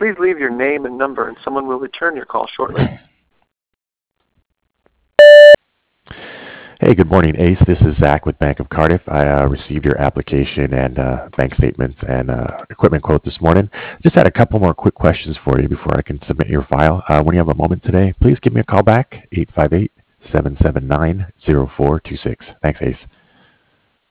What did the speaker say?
Please leave your name and number, and someone will return your call shortly. Hey, good morning, Ace. This is Zach with Bank of Cardiff. I received your application and bank statements and equipment quote this morning. Just had a couple more quick questions for you before I can submit your file. When you have a moment today, please give me a call back, 858-779-0426. Thanks, Ace.